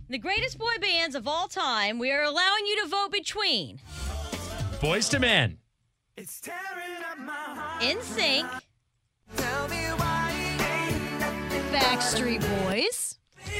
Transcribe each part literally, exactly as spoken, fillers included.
The greatest boy bands of all time, we are allowing you to vote between Boys to Men. N Sync, Backstreet Boys.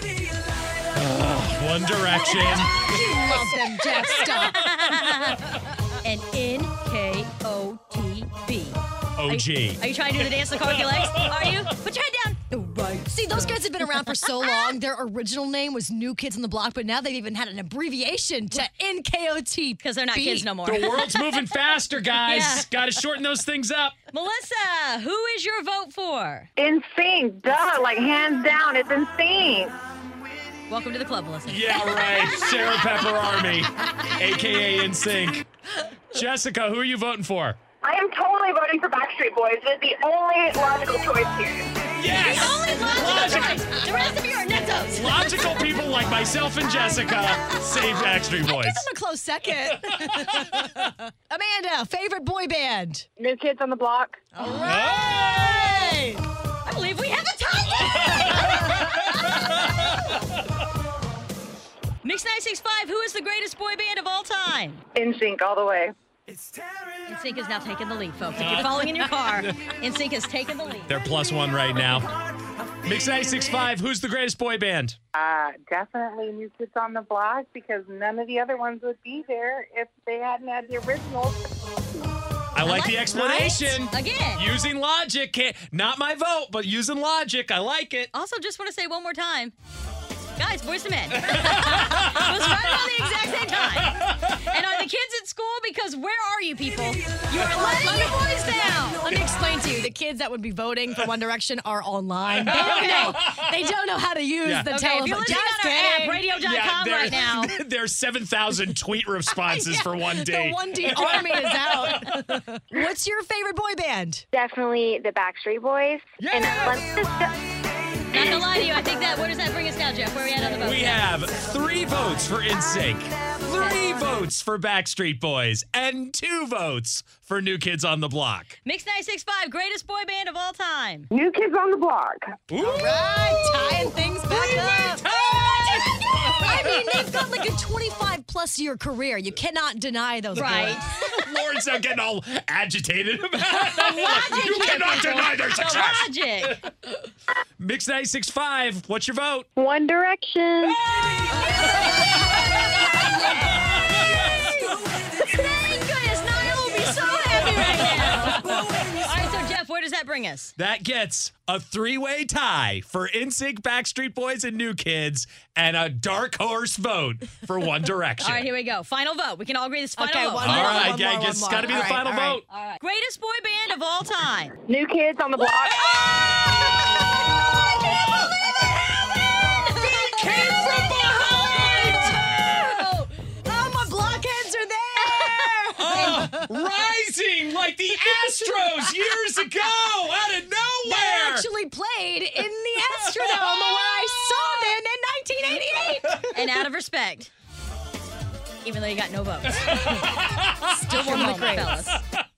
One Direction. You love them, Jeff. Stop. and N K O T B. O G. Are you trying to do the dance of the car with your legs? Are you? Put your head down. Right. See, those guys have been around for so long. Their original name was New Kids on the Block, but now they've even had an abbreviation to N K O T. Because they're not kids no more. The world's moving faster, guys. Yeah. Got to shorten those things up. Melissa, who is your vote for? In sync, duh, like hands down, it's in sync. Welcome to the club, Melissa. Yeah, right. Sarah Pepper Army, a k a. N Sync. Jessica, who are you voting for? I am totally voting for Backstreet Boys. It's the only logical choice here. Yes! The only logical Logic- choice. The rest of you are netos. Logical people like myself and Jessica say Backstreet Boys. Give them a close second. Amanda, favorite boy band? New Kids on the Block. All right. I believe we have a tie. Mix nine six five, who is the greatest boy band of all time? In sync all the way. N Sync has now taken the lead, folks. If you're following in your car, N Sync has taken the lead. They're plus one right now. Mix nine six five, who's the greatest boy band? Uh, definitely New Kids on the Block because none of the other ones would be there if they hadn't had the originals. I like like- the explanation. Right? Again. Using logic. Can't, not my vote, but using logic. I like it. Also, just want to say one more time. Guys, Boys to Men. It was right around the exact same time. And are the kids at school? Because where are you people? You are letting your boys down. Let me explain to you. The kids that would be voting for One Direction are online. They don't know. They don't know how to use Yeah. the Okay, if you're telephone. listening on our app, radio dot com there- right now. There's seven thousand tweet responses for one The day. one D army is out. What's your favorite boy band? Definitely the Backstreet Boys. Yeah. And let's just go- Not gonna lie to you, I think that, where does that bring us now, Jeff? Where are we at on the vote? We have three votes for N Sync, three votes for Backstreet Boys, and two votes for New Kids on the Block. Mix nine six five, greatest boy band of all time. New Kids on the Block. Ooh. Right, tying things back up. Time! I mean, they've got like a twenty-five plus year career. You cannot deny those Right. boys. Lauren's not getting all agitated about it. Logic You here, cannot people. deny their The success. Logic. Mix nine six five, what's your vote? One Direction. Thank goodness, Niall will be so happy right now. All right, so Jeff, where does that bring us? That gets a three-way tie for N Sync, Backstreet Boys, and New Kids, and a dark horse vote for One Direction. All right, here we go. Final vote. We can all agree this is final Okay, vote. one All more, right, one yeah, more, I guess one it's got to be more. the All right, final all right. vote. All right. Greatest boy band of all time. New Kids on the Block. Came from behind! Oh, my blockheads are there. Rising like the Astros years ago out of They nowhere. actually played in the Astrodome where I saw them in nineteen eighty-eight. And out of respect, even though you got no votes. Still One one of the moment, greats. fellas.